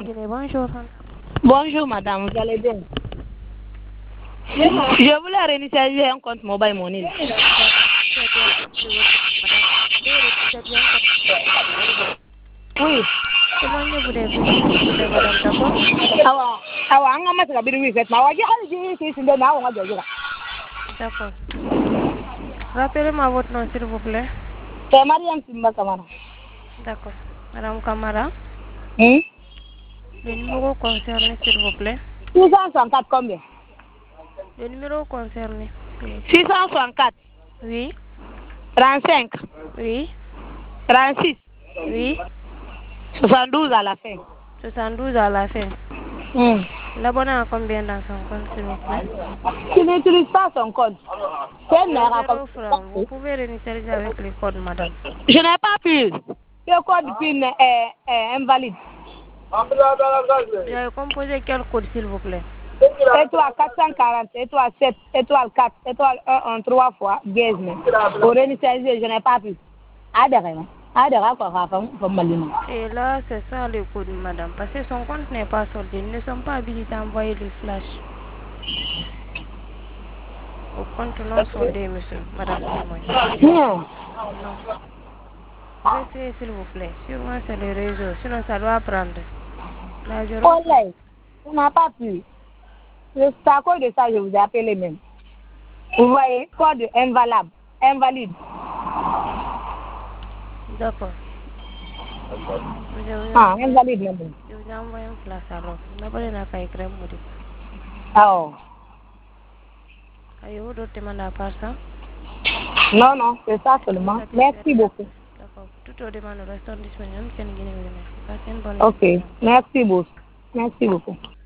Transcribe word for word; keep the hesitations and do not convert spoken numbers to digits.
compte. Bonjour. Bonjour, madame, vous allez bien? Je voulais réinitialiser un compte mobile money. Oui. Éloignez-vous des bruits, s'il vous plaît, madame, d'accord? Awa, awa, an ka masaka biri wi ma waji hali ji ki sinde na wa jojira. D'accord. Rappelez-moi votre nom, s'il vous plaît. C'est Mariam Simba Kamara. D'accord. Madame Kamara. Hmm? Le numéro concerné, s'il vous plaît. six cent soixante-quatre combien? Le numéro concerné. six cent soixante-quatre. Oui. trente-cinq. Oui. trente-six. Oui. soixante-douze à la fin. soixante-douze à la fin. Hmm. L'abonné a combien dans son compte, s'il vous plaît? Tu n'utilises pas son compte. C'est zéro francs. Vous pouvez réinitialiser avec les codes, madame. Je n'ai pas pu. Le code PIN est, est invalide. Vous avez composé quel code, s'il vous plaît? Étoile quatre cent quarante, étoile sept, étoile quatre, étoile un, un, trois fois, dièse. Pour réinitialiser, je n'ai pas pu. Adhérez, adhérez quoi, Et là, c'est ça le code, madame. Parce que son compte n'est pas soldé. Ils ne sont pas habilités à envoyer le flash. Au compte non soldé, monsieur. Madame témoin. Non. Non. Vous essayez, s'il vous plaît. Sûrement, c'est le réseau. Sinon, ça doit prendre. Là, je Oh là, on n'a pas pu. C'est à cause de ça que je vous ai appelé même. Vous voyez, code invalable, invalide. D'accord. Ah, invalide même. Je vous ai envoyé un flash alors. D'abord, il n'y a qu'à écrire mot. Ah oh. Avez-vous d'autres demandes à part ça? Non, non, c'est ça seulement. Merci beaucoup. D'accord. Toutes vos demandes restent disponibles. Ok, merci beaucoup. Merci beaucoup.